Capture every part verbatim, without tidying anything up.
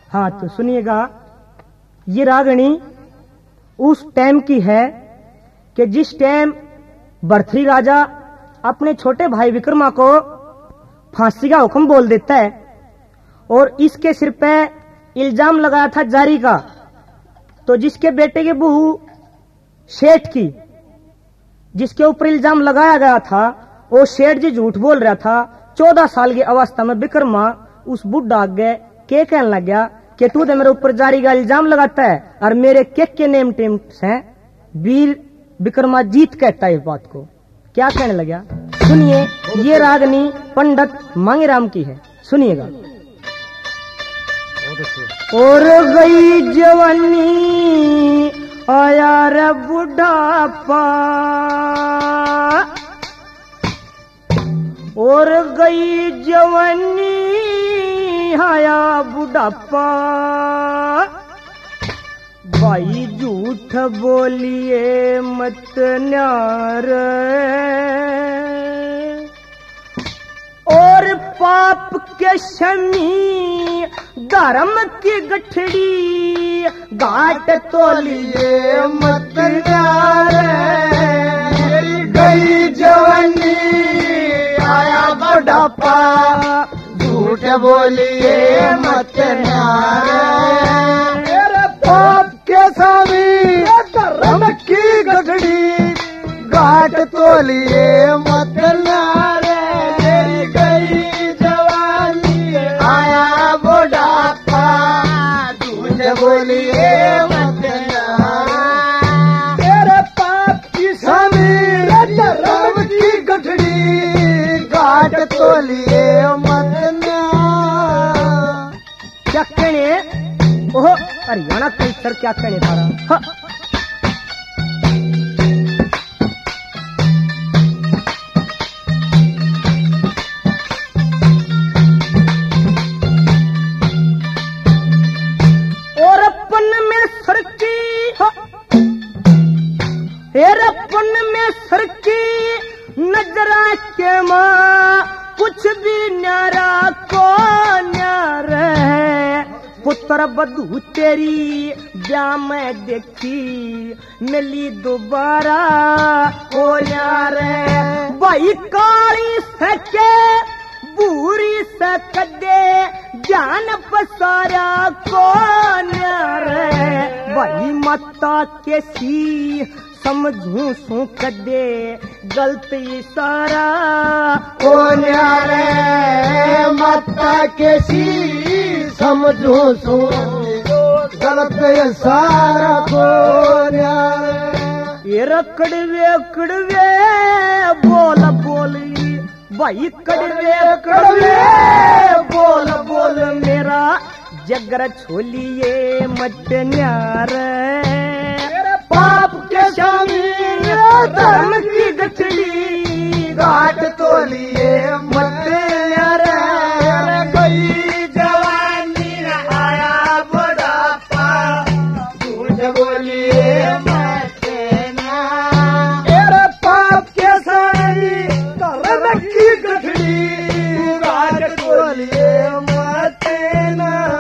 हाँ तो सुनिएगा, ये रागनी उस टाइम की है कि जिस टाइम भर्तृहरि राजा अपने छोटे भाई विक्रमा को फांसी का हुक्म बोल देता है और इसके सिर पे इल्जाम लगाया था जारी का। तो जिसके बेटे की बहू शेठ की जिसके ऊपर इल्जाम लगाया गया था वो शेठ जी झूठ बोल रहा था। चौदह साल की अवस्था में विक्रमा उस बुढ़ा आगे के कहने लग गया कि तू तो मेरे ऊपर जारी का इल्जाम लगाता है और मेरे केक के नेम टेम्स हैं। वीर विक्रमाजीत कहता है इस बात को। क्या कहने लगा सुनिए, ये रागनी पंडित मांगेराम की है, सुनिएगा। और गई जवानी आया रे बुढ़ापा, और गई जवानी आया बुढ़ापा, भाई झूठ बोलिए मत न्यार, और पाप के शमी धर्म की गठड़ी, घाट तोलिए मत न्यार, गई जवानी आया बुढ़ापा, झूठ बोलिए मत न्यारे, पाप के स्वामी धर्म की गठड़ी, घाट तोलिए मत न्यारे, गई जवानी आया बुढ़ापा, झूठ बोलिए मत न्यारे, पाप की स्वामी धर्म की गठड़ी, घाट तोलिए मत न्यारे। क्या कहने ओह हरियाणा कल्चर क्या कहने थारा। हाँ। और अपन में सरकी, हाँ। हेर अपन में सरकी नजरा के माँ, कुछ भी न्यारा को न्यारा है, पुत्र बधू तेरी ब्याह में देखी, मिली दोबारा को न्यारे, भाई काली सके बुरी सकदे, ज्ञान पसारा को न्यारे, भाई माता के सी समझू सू कदे, गलत इशारा को न्यारे, माता के सी समझू सू गलत इशारा को न्यारे, ये कड़वे कड़वे बोल बोली, भाई कड़वे कड़वे बोल बोल मेरा जगर छोलिए मत न्यारे, पाप के स्वामी धर्म की गठड़ी, घाट तोलिए मत न्यारे, गई जवानी आया बुढ़ापा, झूठ बोलिए मत न्यारे, पाप के स्वामी धर्म की गठड़ी, घाट तोलिए मत न्यारे।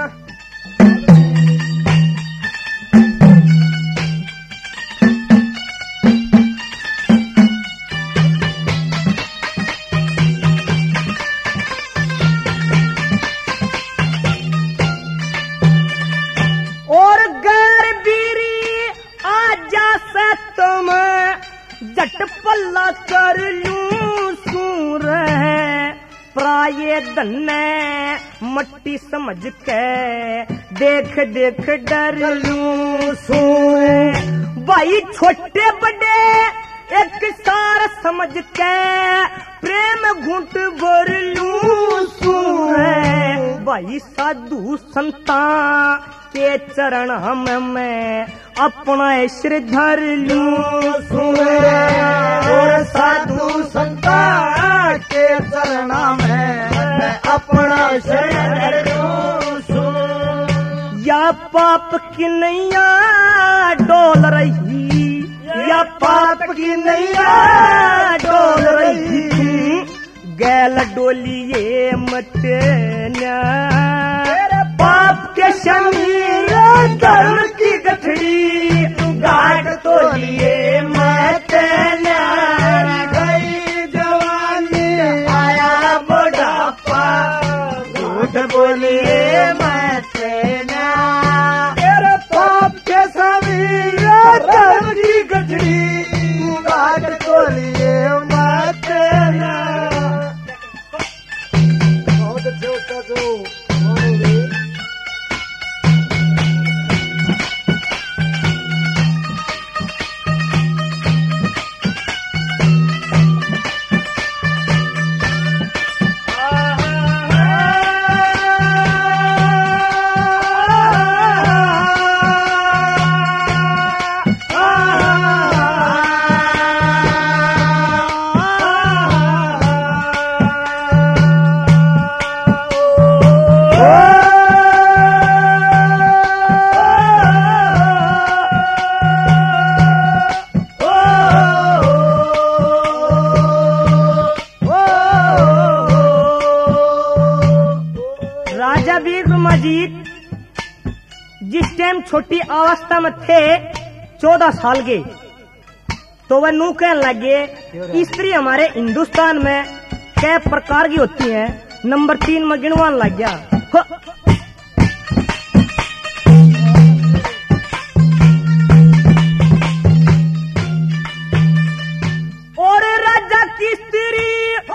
झट पल्ला कर लूं सूर है, प्राये धन्ने मट्टी समझ के, देख देख डर लूं सूर, भाई छोटे बड़े एक सार समझ के, प्रेम घूंट भर लूं सूर है, भाई साधु संता के चरण हम मैं अपना सिर धर लूं सुने, और साधु संता के चरण में अपना सिर धर लूं सुने, या पाप की नैया डोल रही, या पाप की नैया डोल रही, गैल डोलिए मत न्यारे, पाप के धर्म की गठड़ी घाट तो लिए मत गई जवानी आया बुढ़ापा झूठ बोलिए मत तेरे पाप के सभी धर्म की गठड़ी घाट तो लिए मत बहुत अच्छे उसका जो जिस टाइम छोटी अवस्था में थे चौदह साल के तो वह नू कहने लगे स्त्री हमारे हिंदुस्तान में कै प्रकार की होती है। नंबर तीन में गिनवान लग गया। और राजा की स्त्री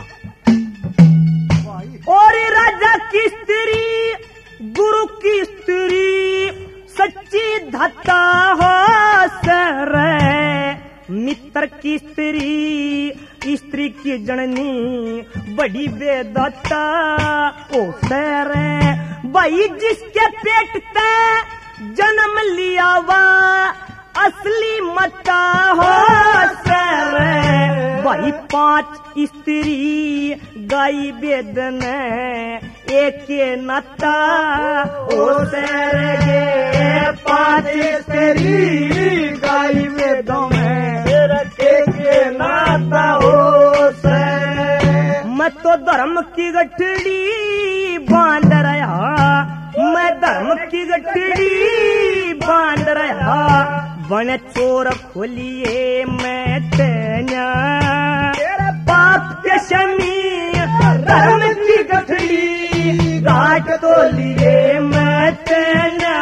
और राजा की स्त्री गुरु की स्त्री सच्ची धत्ता हो सर मित्र की स्त्री स्त्री की जननी बड़ी बेदत्ता ओ सर भाई जिसके पेट ते जन्म लिया वा असली मता हो सर भाई पांच स्त्री गाई बेदन एक नाता ओ सर गे पांच स्त्री गाई बेदों में एक नाता हो सर मैं तो धर्म की गठड़ी बांध रहा मैं धर्म की गठड़ी बांध रहा बन चोर खोलिए मैं तेना तेरा पाप के शमी धर्म की गठड़ी घाट तो लिए मैं तेना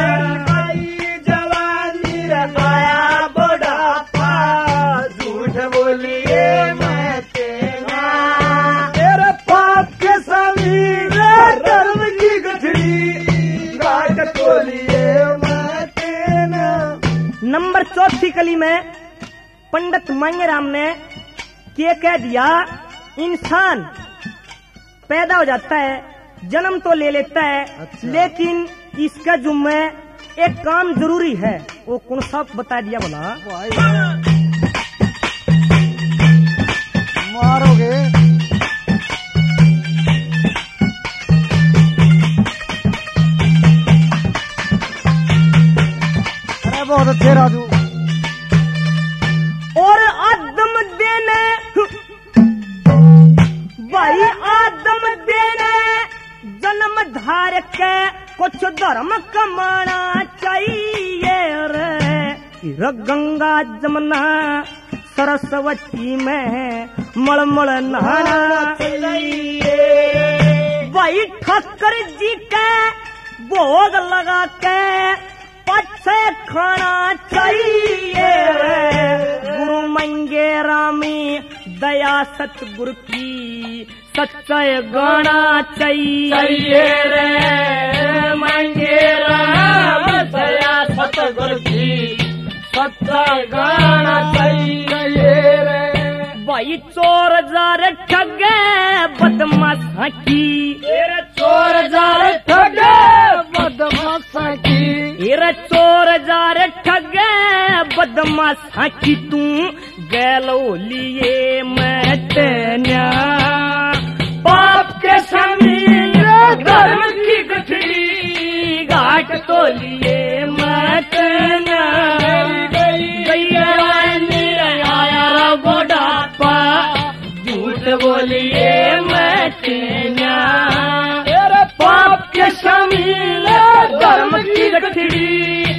जवानी रखाया बुढ़ापा झूठ बोलिए मैं तेना तेरे पाप के शमी धर्म की गठड़ी घाट तो लिए मैं तेना। नंबर चौथी कली में पंडित मांगेराम ने क्या कह दिया इंसान पैदा हो जाता है जन्म तो ले लेता है अच्छा। लेकिन इसका जुम्मे एक काम जरूरी है वो कौन सा बता दिया बोला मारोगे अरे बहुत अच्छे राजू और आदम देने भाई आदम देने जन्म धार के कुछ धर्म कमाना चाहिए रे गंगा जमुना सरस्वती में मलमल नहाना चाहिए भाई ठाकर जी के भोग लगा के पछे खाना चाहिए गुरु मंगेरामी दया सतगुरु की सच्चाई गाना चाहिए रे मंगेराम दया सतगुरु की सच्चाई गाना चाहिए रे भाई चोर जार ठगे बदमाश की चोर जार ठगे बदमाश की चोर जार ठगे बदमाश की तू गैलो लिए मैं तेना पाप के समीर धर्म की गठड़ी घाट तो लिए मैं तेना आया बुढ़ापा झूठ बोलिए मैं तेना पाप के समीर धर्म की गठड़ी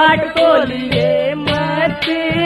उगाट को लिए मत